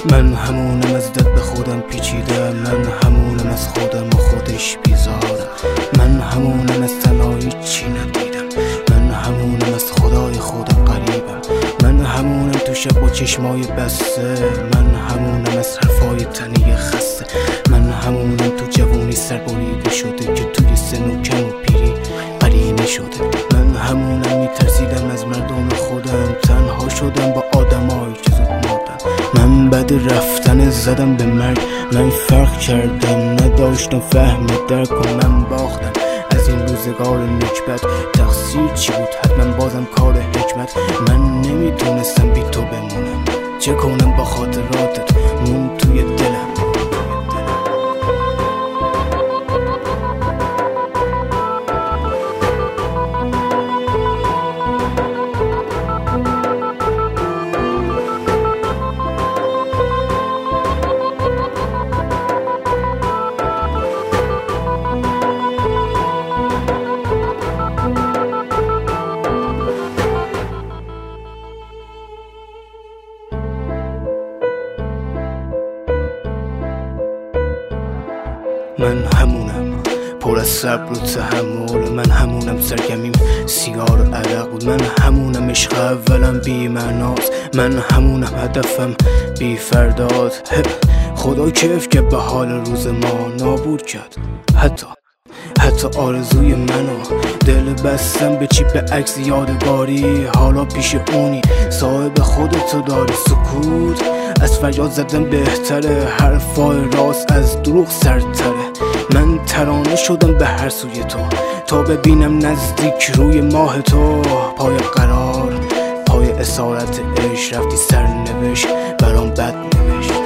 من همونم از دد به خودم پیچیدم، من همونم از خودم و خودش بیزارم، من همونم از تنهایی چی ندیدم، من همونم از خدای خودم قریبم، من همونم تو شب با چشمای بسته، من همونم از حرفای تنی خسته، من همونم تو جوونی سربریده شده که توی سن و کم و پیری قرینه شده، من همونم میترسیدم از مردم خودم، تنها شدم با آدمایی که زود مردن، من بعد رفتن زدم به مرگ، من فرق کردم نداشتم فهم درک کنم، باختم از این روزگار نکبت، تقصیر چی بود حتما بازم کار حکمت، من نمیتونستم بی تو بمونم، چه کنم با خاطراتت مون توی دلم. من همونم پر از صبر و تحمل، من همونم سرگرمیم سیگار و عرق بود، من همونم عشق اولم بی معناست، من همونم هدفم بی فرداد، خدا کیف که به حال روز ما نابود کرد، حتی آرزوی منو دل بستم به چی، به عکس یادگاری، حالا پیش اونی صاحب خودتو داری، سکوت از فریاد زدن بهتره، حرفای راست از دروغ سرتره، من ترانه شدم به هر سوی تو تا ببینم نزدیک روی ماه تو، پای قرار پای اسارت عشق رفتی سرنوشت برام بد نوشت.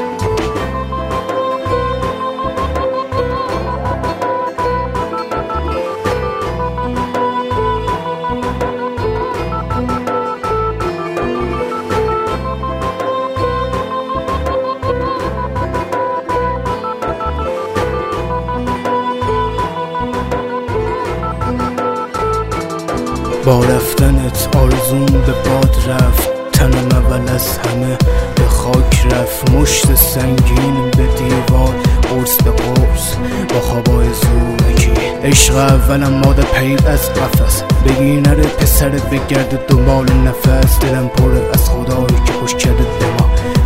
با رفتنت آرزوم به باد رفت، تنم اول از همه به خاک رفت، مشت سنگین به دیوار قرص به قرص با خوابای زورکی، عشق اولم ماده پرید از قفس، بگی نره پسرت بگرده دنبال نفس، دلم پر از خدایی که خوش کرده به ما،